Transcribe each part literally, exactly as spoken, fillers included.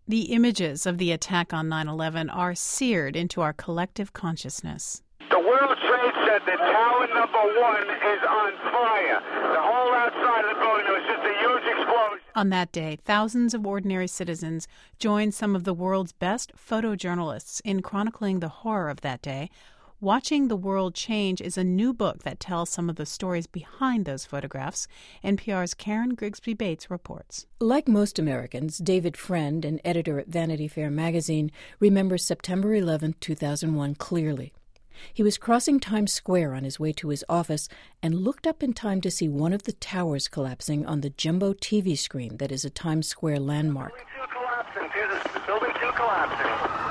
The images of the attack on nine eleven are seared into our collective consciousness. The World Trade Center, tower number one, is on fire. The whole outside of the building, there was just a huge explosion. On that day, thousands of ordinary citizens joined some of the world's best photojournalists in chronicling the horror of that day. Watching the World Change is a new book that tells some of the stories behind those photographs. N P R's Karen Grigsby Bates reports. Like most Americans, David Friend, an editor at Vanity Fair magazine, remembers September eleventh, two thousand one clearly. He was crossing Times Square on his way to his office and looked up in time to see one of the towers collapsing on the jumbo T V screen that is a Times Square landmark. Building two collapsing. Building two collapsing.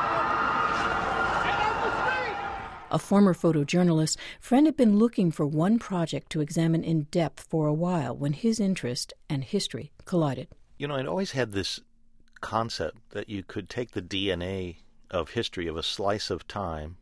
A former photojournalist, Friend had been looking for one project to examine in depth for a while when his interest and history collided. You know, I'd always had this concept that you could take the D N A of history of a slice of time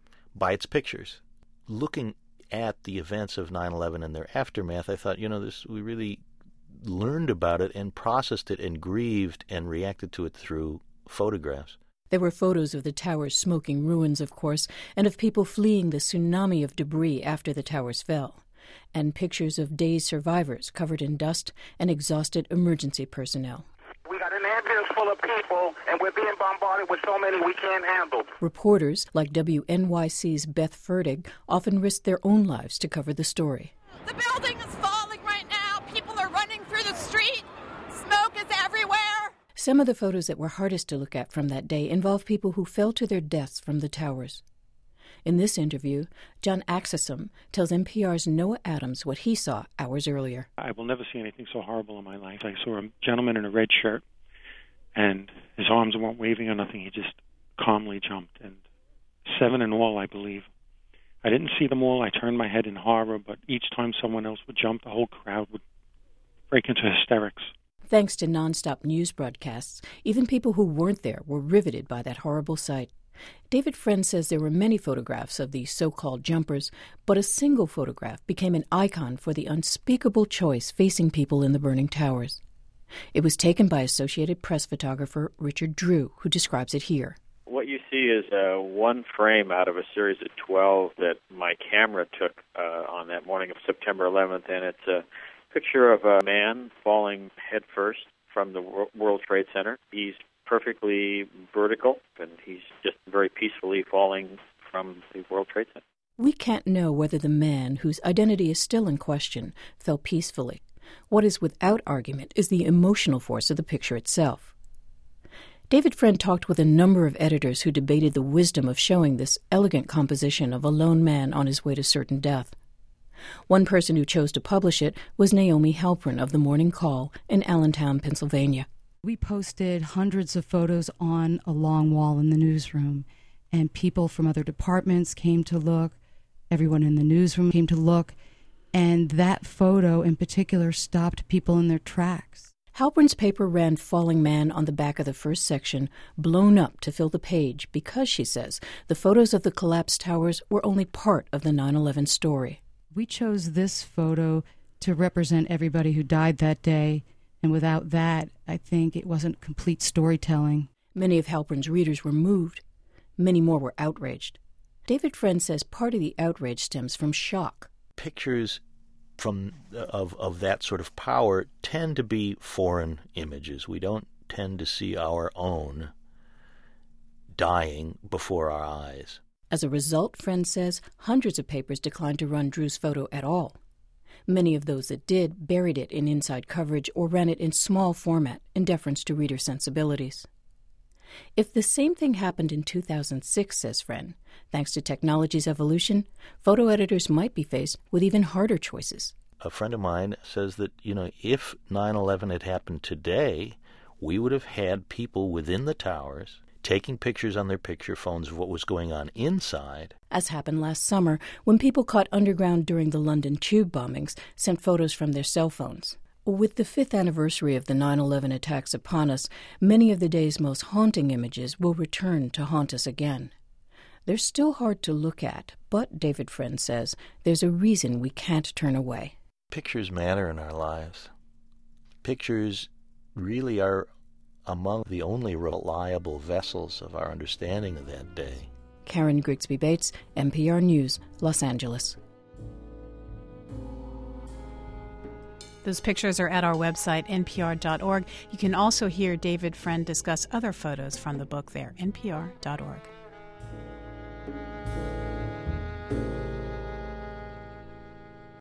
by its pictures. Looking at the events of nine eleven and their aftermath, I thought, you know, this we really learned about it and processed it and grieved and reacted to it through photographs. There were photos of the tower's smoking ruins, of course, and of people fleeing the tsunami of debris after the towers fell, and pictures of dazed survivors covered in dust and exhausted emergency personnel. We got an ambulance full of people, and we're being bombarded with so many we can't handle. Reporters, like W N Y C's Beth Fertig, often risked their own lives to cover the story. The building is falling right now. People are running through the street. Smoke is everywhere. Some of the photos that were hardest to look at from that day involve people who fell to their deaths from the towers. In this interview, John Axelson tells N P R's Noah Adams what he saw hours earlier. I will never see anything so horrible in my life. I saw a gentleman in a red shirt, and his arms weren't waving or nothing. He just calmly jumped, and seven in all, I believe. I didn't see them all. I turned my head in horror, but each time someone else would jump, the whole crowd would break into hysterics. Thanks to nonstop news broadcasts, even people who weren't there were riveted by that horrible sight. David Friend says there were many photographs of these so-called jumpers, but a single photograph became an icon for the unspeakable choice facing people in the burning towers. It was taken by Associated Press photographer Richard Drew, who describes it here. What you see is uh, one frame out of a series of twelve that my camera took uh, on that morning of September eleventh, and it's a picture of a man falling headfirst from the World Trade Center. He's perfectly vertical, and he's just very peacefully falling from the World Trade Center. We can't know whether the man, whose identity is still in question, fell peacefully. What is without argument is the emotional force of the picture itself. David Friend talked with a number of editors who debated the wisdom of showing this elegant composition of a lone man on his way to certain death. One person who chose to publish it was Naomi Halpern of The Morning Call in Allentown, Pennsylvania. We posted hundreds of photos on a long wall in the newsroom, and people from other departments came to look. Everyone in the newsroom came to look, and that photo in particular stopped people in their tracks. Halpern's paper ran Falling Man on the back of the first section, blown up to fill the page because, she says, the photos of the collapsed towers were only part of the nine eleven story. We chose this photo to represent everybody who died that day, and without that, I think it wasn't complete storytelling. Many of Halpern's readers were moved. Many more were outraged. David Friend says part of the outrage stems from shock. Pictures from of of that sort of power tend to be foreign images. We don't tend to see our own dying before our eyes. As a result, Friend says, hundreds of papers declined to run Drew's photo at all. Many of those that did buried it in inside coverage or ran it in small format in deference to reader sensibilities. If the same thing happened in two thousand six, says Friend, thanks to technology's evolution, photo editors might be faced with even harder choices. A friend of mine says that, you know, if nine eleven had happened today, we would have had people within the towers taking pictures on their picture phones of what was going on inside. As happened last summer, when people caught underground during the London tube bombings sent photos from their cell phones. With the fifth anniversary of the nine eleven attacks upon us, many of the day's most haunting images will return to haunt us again. They're still hard to look at, but, David Friend says, there's a reason we can't turn away. Pictures matter in our lives. Pictures really are among the only reliable vessels of our understanding of that day. Karen Grigsby Bates, N P R News, Los Angeles. Those pictures are at our website, N P R dot org. You can also hear David Friend discuss other photos from the book there, N P R dot org.